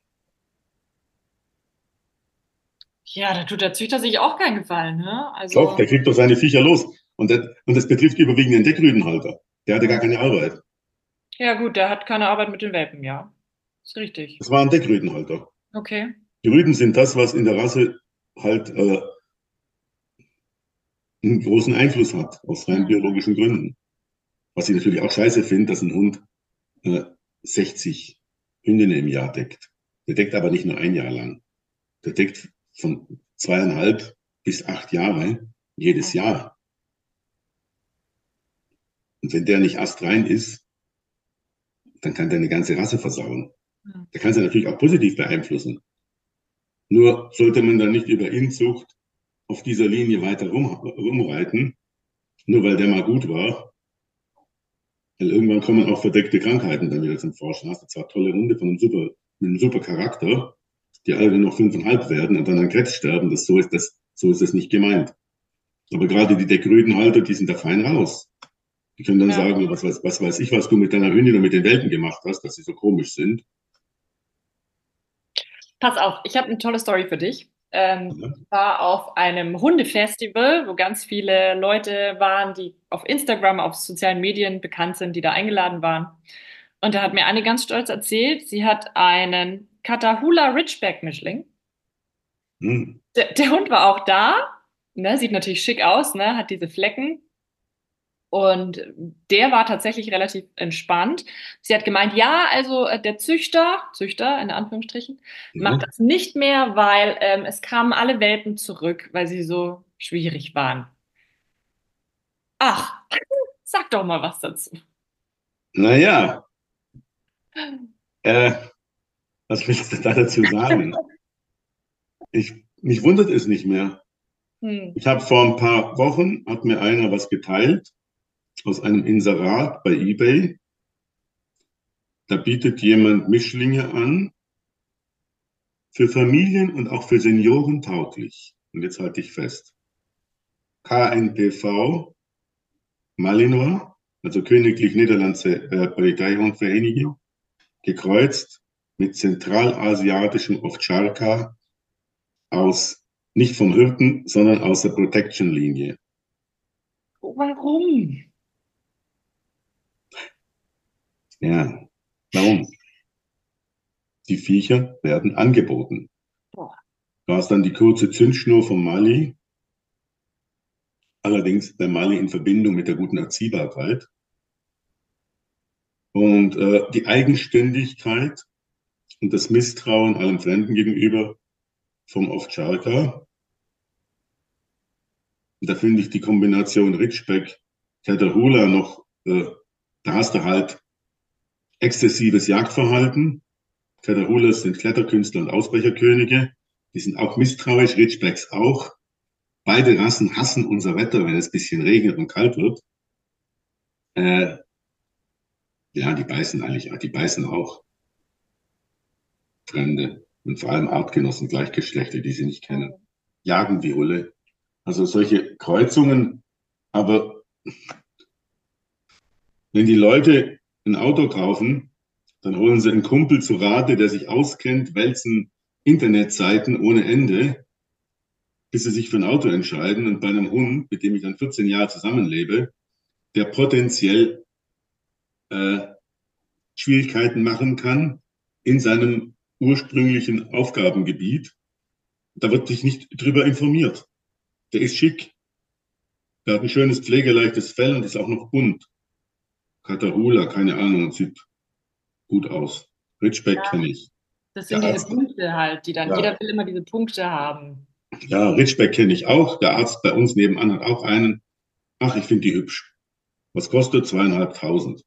Ja, da tut der Züchter sich auch keinen Gefallen, ne? Also, Doch, der kriegt doch seine Viecher los. Und das, und das betrifft überwiegend den Deckrüdenhalter. Der hatte gar keine Arbeit. ja gut, der hat keine Arbeit mit den Welpen, ja. Ist richtig. Das war ein Deckrüdenhalter. Okay. Die Rüden sind das, was in der Rasse halt äh, einen großen Einfluss hat, aus rein Mhm. biologischen Gründen. Was ich natürlich auch scheiße finde, dass ein Hund äh, sechzig Hündinnen im Jahr deckt. Der deckt aber nicht nur ein Jahr lang. Der deckt von zweieinhalb bis acht Jahre jedes Jahr. Und wenn der nicht astrein ist, dann kann der eine ganze Rasse versauen. Mhm. Der kann sie natürlich auch positiv beeinflussen. Nur sollte man dann nicht über Inzucht auf dieser Linie weiter rum, rumreiten, nur weil der mal gut war. Weil irgendwann kommen auch verdeckte Krankheiten dann wieder zum Vorschein. Hast du zwar tolle Hunde von einem super, mit einem super Charakter, die alle noch fünfeinhalb werden und dann an Krebs sterben. Das, so, ist das, so ist das nicht gemeint. Aber gerade die Deckrüdenhalter, die sind da fein raus. Die können dann Ja. sagen, was weiß, was weiß ich, was du mit deiner Hündin und mit den Welpen gemacht hast, dass sie so komisch sind. Pass auf, ich habe eine tolle Story für dich. Ähm, Ja. ich war auf einem Hundefestival, wo ganz viele Leute waren, die auf Instagram, auf sozialen Medien bekannt sind, die da eingeladen waren. Und da hat mir eine ganz stolz erzählt, sie hat einen Catahoula Ridgeback Mischling. Hm. Der, der Hund war auch da, ne, sieht natürlich schick aus, ne, hat diese Flecken. Und der war tatsächlich relativ entspannt. Sie hat gemeint, ja, also äh, der Züchter, Züchter in Anführungsstrichen, macht Ja. das nicht mehr, weil ähm, es kamen alle Welpen zurück, weil sie so schwierig waren. Ach, sag doch mal was dazu. Naja, äh, was willst du da dazu sagen? Ich, mich wundert es nicht mehr. Hm. Ich habe vor ein paar Wochen, hat mir einer was geteilt aus einem Inserat bei eBay. Da bietet jemand Mischlinge an, für Familien und auch für Senioren tauglich. Und jetzt halte ich fest. K N P V Malinois, also Königlich Niederlandse äh, Polizeihundvereniging, gekreuzt mit zentralasiatischem Ovtcharka aus, nicht vom Hirten, sondern aus der Protection-Linie. Warum? Ja, warum? Die Viecher werden angeboten. Boah. Du hast dann die kurze Zündschnur vom Mali, allerdings der Mali in Verbindung mit der guten Erziehbarkeit. Und äh, die Eigenständigkeit und das Misstrauen allem Fremden gegenüber vom Ovtcharka. Und da finde ich die Kombination Ridgeback Catahoula noch, äh, da hast du halt exzessives Jagdverhalten. Catahoulas sind Kletterkünstler und Ausbrecherkönige. Die sind auch misstrauisch, Ridgebacks auch. Beide Rassen hassen unser Wetter, wenn es ein bisschen regnet und kalt wird. Äh, ja, die beißen eigentlich, die beißen auch Fremde und vor allem Artgenossen, Gleichgeschlechter, die sie nicht kennen. Jagen wie Hulle. Also solche Kreuzungen. Aber wenn die Leute ein Auto kaufen, dann holen sie einen Kumpel zu Rate, der sich auskennt, wälzen Internetseiten ohne Ende, bis sie sich für ein Auto entscheiden. Und bei einem Hund, mit dem ich dann vierzehn Jahre zusammenlebe, der potenziell äh, Schwierigkeiten machen kann in seinem ursprünglichen Aufgabengebiet, da wird sich nicht drüber informiert. Der ist schick. Der hat ein schönes, pflegeleichtes Fell und ist auch noch bunt. Catahoula, keine Ahnung, sieht gut aus. Ridgeback Ja, kenne ich. das Der sind diese Arzt, Punkte halt, die dann, ja, jeder will immer diese Punkte haben. ja, Ridgeback kenne ich auch. Der Arzt bei uns nebenan hat auch einen. Ach, ich finde die hübsch. Was kostet? Zweieinhalbtausend.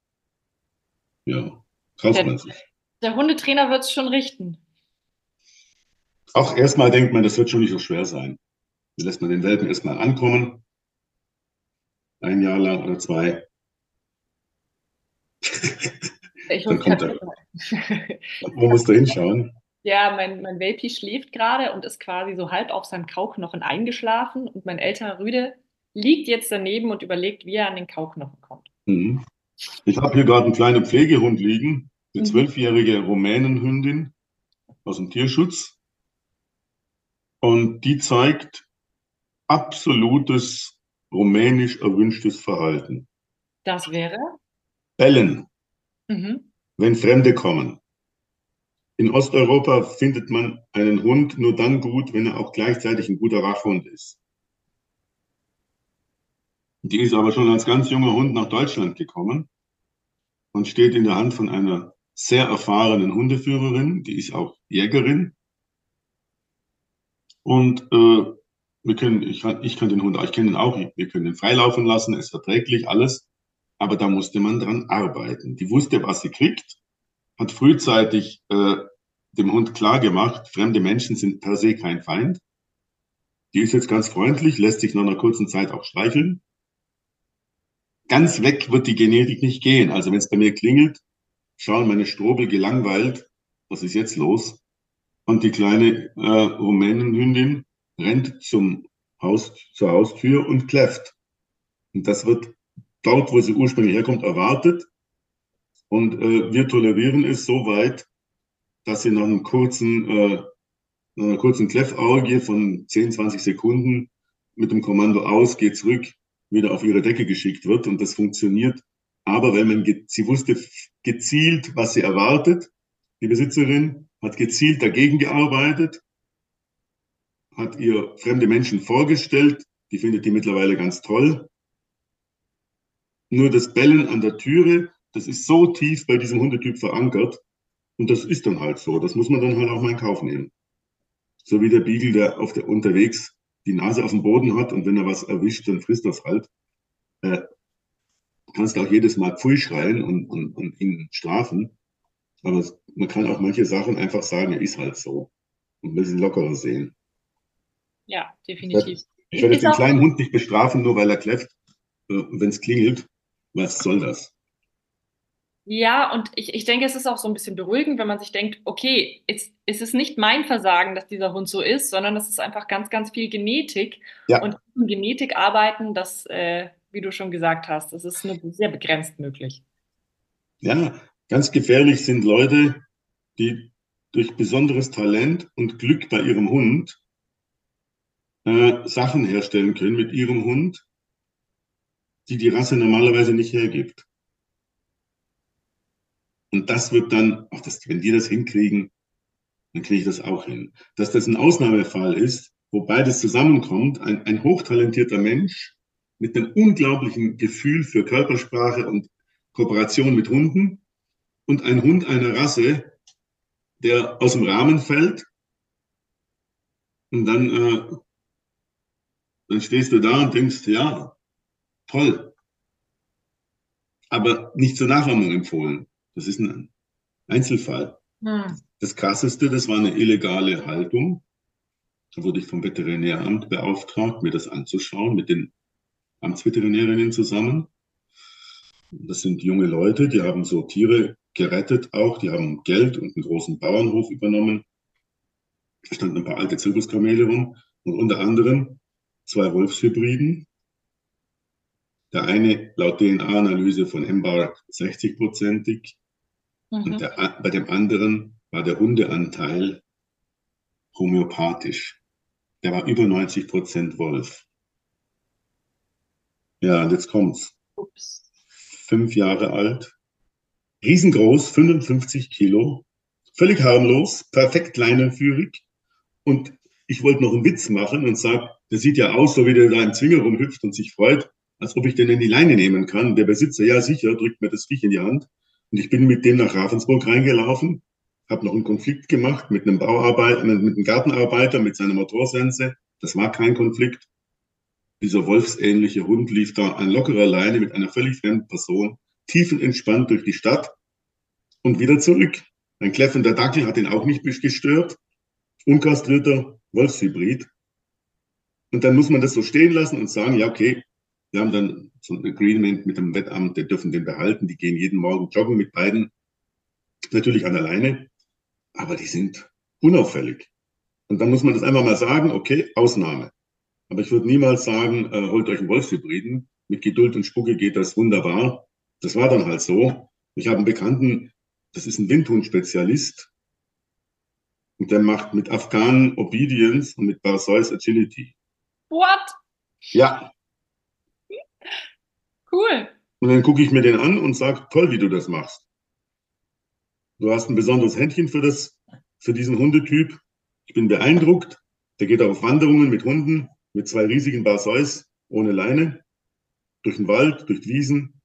Ja, kauft Der, man sich. der Hundetrainer wird es schon richten. Auch erstmal denkt man, das wird schon nicht so schwer sein. Dann lässt man den Welpen erstmal ankommen. Ein Jahr lang oder zwei. Ich Dann muss kommt er. Wo musst du hinschauen? Ja, mein, mein Welpi schläft gerade und ist quasi so halb auf seinem Kauchknochen eingeschlafen. Und mein älterer Rüde liegt jetzt daneben und überlegt, wie er an den Kauchknochen kommt. Mhm. Ich habe hier gerade einen kleinen Pflegehund liegen, eine Mhm. zwölfjährige Rumänenhündin aus dem Tierschutz. Und die zeigt absolutes rumänisch erwünschtes Verhalten. Das wäre? Bellen, Mhm. wenn Fremde kommen. In Osteuropa findet man einen Hund nur dann gut, wenn er auch gleichzeitig ein guter Wachhund ist. Die ist aber schon als ganz junger Hund nach Deutschland gekommen und steht in der Hand von einer sehr erfahrenen Hundeführerin, die ist auch Jägerin. Und äh, wir können, ich, kann, ich kann den Hund, ich kenne ihn auch, wir können ihn freilaufen lassen, ist verträglich, alles. Aber da musste man dran arbeiten. Die wusste, was sie kriegt, hat frühzeitig äh, dem Hund klar gemacht, fremde Menschen sind per se kein Feind. Die ist jetzt ganz freundlich, lässt sich nach einer kurzen Zeit auch streicheln. Ganz weg wird die Genetik nicht gehen. Also wenn es bei mir klingelt, schauen meine Strobel gelangweilt, was ist jetzt los? Und die kleine äh, Rumänenhündin rennt zum Haus, zur Haustür und kläfft. Und das wird dort, wo sie ursprünglich herkommt, erwartet. Und äh, wir tolerieren es so weit, dass sie nach einem kurzen, äh, nach einer kurzen Kläffauge von zehn, zwanzig Sekunden mit dem Kommando aus, geht zurück, wieder auf ihre Decke geschickt wird. Und das funktioniert. Aber wenn man, sie wusste gezielt, was sie erwartet, die Besitzerin hat gezielt dagegen gearbeitet, hat ihr fremde Menschen vorgestellt, die findet die mittlerweile ganz toll. Nur das Bellen an der Türe, das ist so tief bei diesem Hundetyp verankert und das ist dann halt so. Das muss man dann halt auch mal in Kauf nehmen. So wie der Beagle, der auf der unterwegs die Nase auf dem Boden hat und wenn er was erwischt, dann frisst das halt. Äh, kannst auch jedes Mal Pfui schreien und, und, und ihn strafen. Aber es, man kann auch manche Sachen einfach sagen, er ist halt so. Und ein bisschen lockerer sehen. Ja, definitiv. Ich werde jetzt Ist den auch, kleinen Hund nicht bestrafen, nur weil er kläfft, äh, wenn es klingelt. Was soll das? ja, und ich, ich denke, es ist auch so ein bisschen beruhigend, wenn man sich denkt, okay, es, es ist nicht mein Versagen, dass dieser Hund so ist, sondern es ist einfach ganz, ganz viel Genetik. Und Ja, in Genetik arbeiten, das, äh, wie du schon gesagt hast, das ist nur sehr begrenzt möglich. ja, ganz gefährlich sind Leute, die durch besonderes Talent und Glück bei ihrem Hund äh, Sachen herstellen können mit ihrem Hund, die die Rasse normalerweise nicht hergibt. Und das wird dann, ach, das, wenn die das hinkriegen, dann kriege ich das auch hin. Dass das ein Ausnahmefall ist, wo beides zusammenkommt, ein, ein hochtalentierter Mensch mit einem unglaublichen Gefühl für Körpersprache und Kooperation mit Hunden und ein Hund einer Rasse, der aus dem Rahmen fällt und dann, äh, dann stehst du da und denkst, ja, toll, aber nicht zur Nachahmung empfohlen. Das ist ein Einzelfall. Hm. Das Krasseste, das war eine illegale Haltung. Da wurde ich vom Veterinäramt beauftragt, mir das anzuschauen, mit den Amtsveterinärinnen zusammen. Das sind junge Leute, die haben so Tiere gerettet auch, die haben Geld und einen großen Bauernhof übernommen. Da standen ein paar alte Zirkuskamele rum und unter anderem zwei Wolfshybriden. Der eine laut D N A-Analyse von Embark sechzig-prozentig und Mhm. der, bei dem anderen war der Hundeanteil homöopathisch. Der war über neunzig Prozent Wolf. Ja, und jetzt kommt's. Ups. Fünf Jahre alt, riesengroß, fünfundfünfzig Kilo, völlig harmlos, perfekt leinenführig. Und ich wollte noch einen Witz machen und sage, der sieht ja aus, so wie der da im Zwinger rumhüpft und sich freut, als ob ich den in die Leine nehmen kann. Der Besitzer, ja sicher, drückt mir das Viech in die Hand. Und ich bin mit dem nach Ravensburg reingelaufen, habe noch einen Konflikt gemacht mit einem Bauarbeiter, mit einem Gartenarbeiter, mit seiner Motorsense. Das war kein Konflikt. Dieser wolfsähnliche Hund lief da an lockerer Leine mit einer völlig fremden Person, tiefenentspannt durch die Stadt und wieder zurück. Ein kläffender Dackel hat ihn auch nicht gestört. Unkastrierter Wolfshybrid. Und dann muss man das so stehen lassen und sagen, ja, okay, wir haben dann so ein Agreement mit dem Wettamt, die dürfen den behalten, die gehen jeden Morgen joggen mit beiden, natürlich an der Leine, aber die sind unauffällig. Und dann muss man das einfach mal sagen, okay, Ausnahme. Aber ich würde niemals sagen, äh, holt euch einen Wolfshybriden. Mit Geduld und Spucke geht das wunderbar. Das war dann halt so. Ich habe einen Bekannten, das ist ein Windhund-Spezialist. Und der macht mit Afghanen Obedience und mit Barzois Agility. What? Ja. Cool. Und dann gucke ich mir den an und sage, toll, wie du das machst. Du hast ein besonderes Händchen für, das, für diesen Hundetyp. Ich bin beeindruckt. Der geht auf Wanderungen mit Hunden, mit zwei riesigen Barzois, ohne Leine, durch den Wald, durch die Wiesen.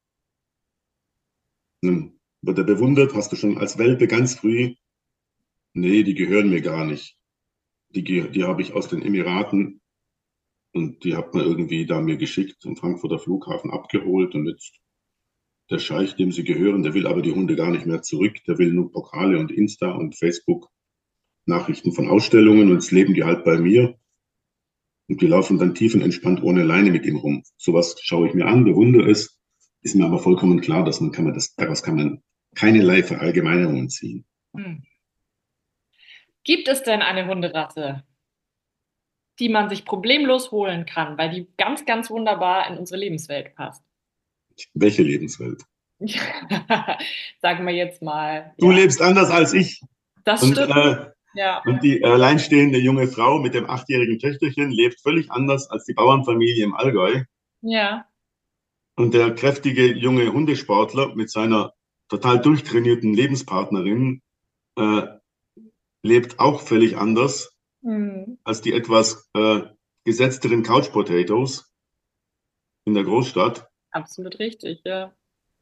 Dann wird er bewundert, hast du schon als Welpe ganz früh, nee, die gehören mir gar nicht. Die, die habe ich aus den Emiraten und die hat man irgendwie da mir geschickt, am Frankfurter Flughafen abgeholt und jetzt der Scheich, dem sie gehören, der will aber die Hunde gar nicht mehr zurück, der will nur Pokale und Insta und Facebook Nachrichten von Ausstellungen und jetzt leben die halt bei mir. Und die laufen dann tiefenentspannt ohne Leine mit ihm rum. Sowas schaue ich mir an, bewundere es. Ist mir aber vollkommen klar, dass man kann man das, daraus kann man keinerlei Verallgemeinerungen ziehen. Hm. Gibt es denn eine Hunderasse, die man sich problemlos holen kann, weil die ganz, ganz wunderbar in unsere Lebenswelt passt? Welche Lebenswelt? Sagen wir jetzt mal. Du Ja. lebst anders als ich. Das Und, stimmt. äh, Ja. und die alleinstehende junge Frau mit dem achtjährigen Töchterchen lebt völlig anders als die Bauernfamilie im Allgäu. Ja. Und der kräftige junge Hundesportler mit seiner total durchtrainierten Lebenspartnerin äh, lebt auch völlig anders Hm. als die etwas äh, gesetzteren Couch Potatoes in der Großstadt. Absolut richtig, ja.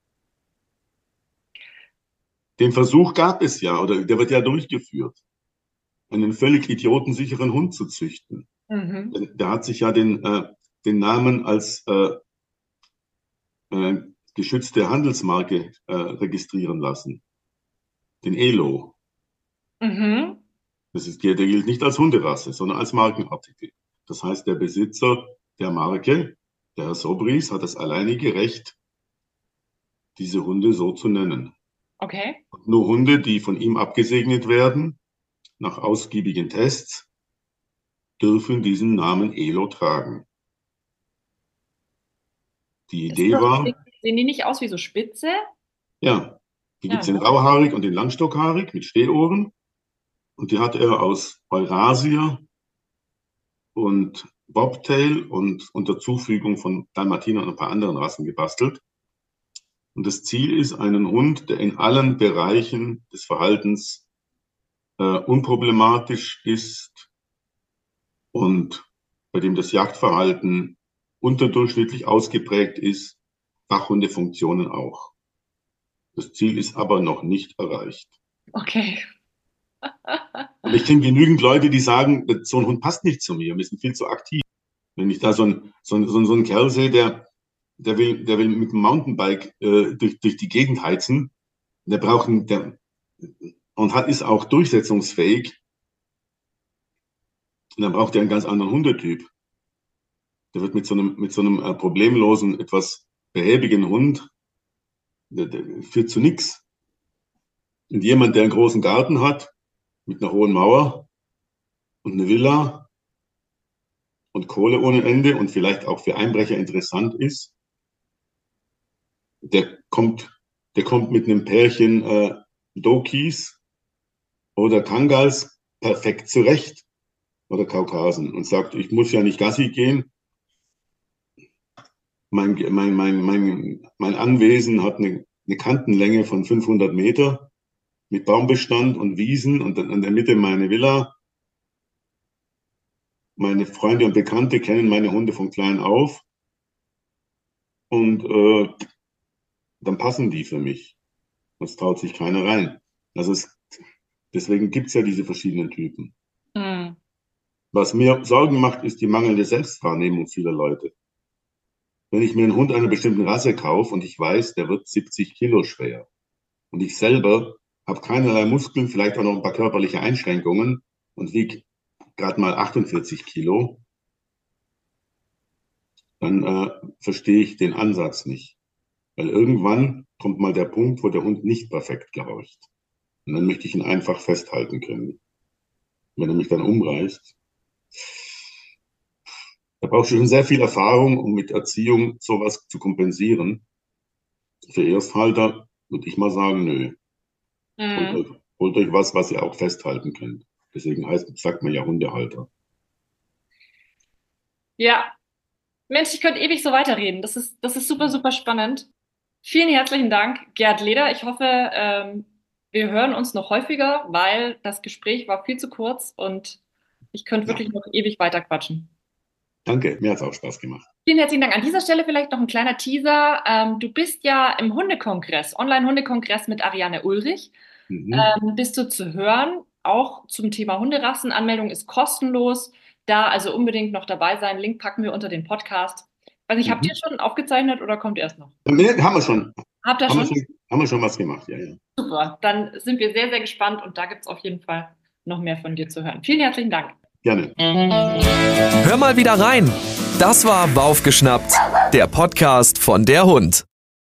Den Versuch gab es ja, oder der wird ja durchgeführt, einen völlig idiotensicheren Hund zu züchten. Mhm. Der, der hat sich ja den, äh, den Namen als äh, äh, geschützte Handelsmarke äh, registrieren lassen. Den Elo. Mhm. Das ist, der, der gilt nicht als Hunderasse, sondern als Markenartikel. Das heißt, der Besitzer der Marke, der Herr Sobris, hat das alleinige Recht, diese Hunde so zu nennen. Okay. Und nur Hunde, die von ihm abgesegnet werden, nach ausgiebigen Tests, dürfen diesen Namen Elo tragen. Die Ist Idee das, war, sehen die nicht aus wie so Spitze? ja, die Ja, gibt es in ne? rauhaarig und in langstockhaarig mit Stehohren. Und die hat er aus Eurasia und Bobtail und unter Zufügung von Dalmatiner und ein paar anderen Rassen gebastelt. Und das Ziel ist, einen Hund, der in allen Bereichen des Verhaltens äh, unproblematisch ist und bei dem das Jagdverhalten unterdurchschnittlich ausgeprägt ist, Wachhundefunktionen auch. Das Ziel ist aber noch nicht erreicht. Okay. Und ich kenne genügend Leute, die sagen, so ein Hund passt nicht zu mir, wir sind viel zu aktiv. Wenn ich da so einen, so einen, so einen Kerl sehe, der, der will, der will mit dem Mountainbike äh, durch, durch die Gegend heizen. Der braucht einen, der, und hat, ist auch durchsetzungsfähig. Und dann braucht er einen ganz anderen Hundetyp. Der wird mit so einem, mit so einem äh, problemlosen, etwas behäbigen Hund, der, der führt zu nichts. Und jemand, der einen großen Garten hat, mit einer hohen Mauer und eine Villa und Kohle ohne Ende und vielleicht auch für Einbrecher interessant ist, der kommt, der kommt mit einem Pärchen äh, Dokis oder Kangals perfekt zurecht oder Kaukasen und sagt, ich muss ja nicht Gassi gehen. Mein, mein, mein, mein, mein Anwesen hat eine, eine Kantenlänge von fünfhundert Meter mit Baumbestand und Wiesen und dann in der Mitte meine Villa. Meine Freunde und Bekannte kennen meine Hunde von klein auf und äh, dann passen die für mich. Das traut sich keiner rein. Also es, deswegen gibt es ja diese verschiedenen Typen. Mhm. Was mir Sorgen macht, ist die mangelnde Selbstwahrnehmung vieler Leute. Wenn ich mir einen Hund einer bestimmten Rasse kaufe und ich weiß, der wird siebzig Kilo schwer und ich selber habe keinerlei Muskeln, vielleicht auch noch ein paar körperliche Einschränkungen und wiege gerade mal achtundvierzig Kilo, dann äh, verstehe ich den Ansatz nicht. Weil irgendwann kommt mal der Punkt, wo der Hund nicht perfekt gehorcht. Und dann möchte ich ihn einfach festhalten können. Wenn er mich dann umreißt, da brauchst du schon sehr viel Erfahrung, um mit Erziehung sowas zu kompensieren. Für Ersthalter würde ich mal sagen, nö. Mhm. Holt euch, holt euch was, was ihr auch festhalten könnt. Deswegen heißt, sagt man ja Hundehalter. Ja, Mensch, ich könnte ewig so weiterreden. Das ist, das ist super, super spannend. Vielen herzlichen Dank, Gerd Leder. Ich hoffe, ähm, wir hören uns noch häufiger, weil das Gespräch war viel zu kurz und ich könnte Ja. wirklich noch ewig weiter quatschen. Danke, mir hat es auch Spaß gemacht. Vielen herzlichen Dank. An dieser Stelle vielleicht noch ein kleiner Teaser. Ähm, du bist ja im Hundekongress, Online-Hundekongress mit Ariane Ulrich. Mhm. Ähm, bist du zu hören, auch zum Thema Hunderassen. Anmeldung ist kostenlos. Da also unbedingt noch dabei sein. Link packen wir unter den Podcast. Weiß nicht, habt Mhm. ihr schon aufgezeichnet oder kommt erst noch? Nee, haben wir schon. Habt ihr Haben wir schon? schon, haben wir schon was gemacht, ja, ja. Super. Dann sind wir sehr, sehr gespannt und da gibt es auf jeden Fall noch mehr von dir zu hören. Vielen herzlichen Dank. Gerne. Hör mal wieder rein. Das war Baufgeschnappt, der Podcast von der Hund.